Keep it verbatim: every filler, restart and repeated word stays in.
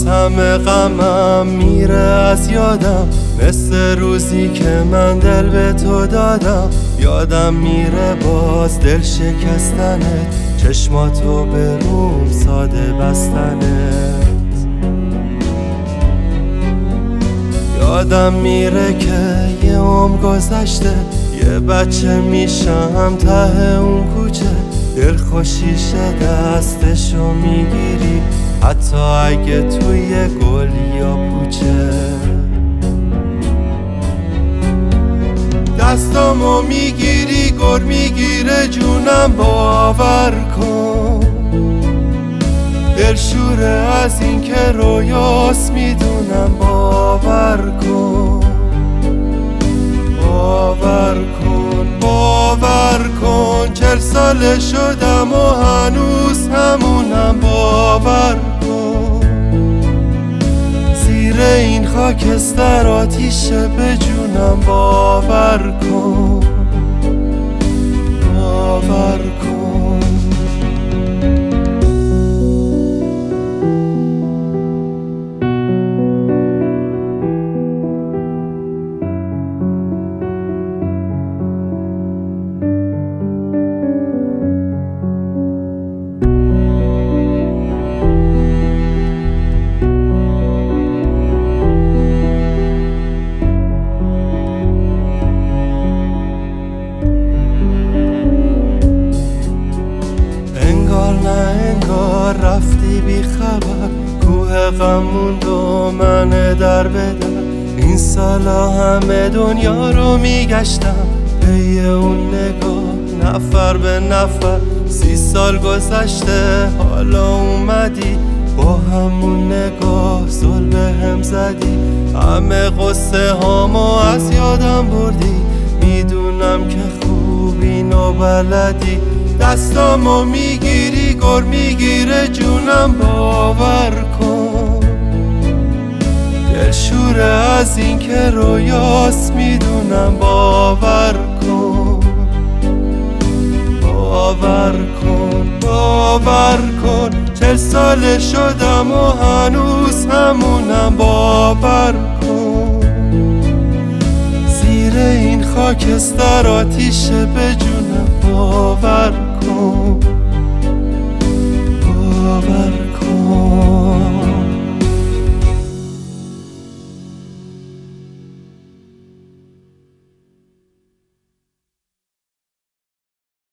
همه غمم میره از یادم، مثل روزی که من دل به تو دادم. یادم میره باز دل شکستنت، چشماتو به روم ساده بستنت. یادم میره که یه عمر گذشته، یه بچه میشم ته اون کوچه. دل خوشیشه دستشو میگیری، حتی اگه توی گل یا پوچه. دستامو میگیری گر میگیره جونم، باور کن. دلشوره از این که رویاست میدونم، باور کن. باور کن باور کن چل ساله شدم و هنوز همونم، باور کن. زیر این خاکستر آتیشه به جونم، باور کن. باور کن. نه انگار رفتی بی خبر، کوه غم موند و من در بدر. این سالا همه دنیا رو میگشتم پی اون نگاه، نفر به نفر. سی سال گذشته حالا اومدی با همون نگاه، زل به هم زدی. همه قصه هامو از یادم بردی، میدونم که خوب اینو بلدی. دستامو میگیری گر میگیره جونم، باور کن. دلشوره از این که رویاست میدونم، باور کن. باور کن باور کن چل ساله شدم و هنوز همونم، باور کن. زیر این خاکستر آتیشه به جونم، باور کن.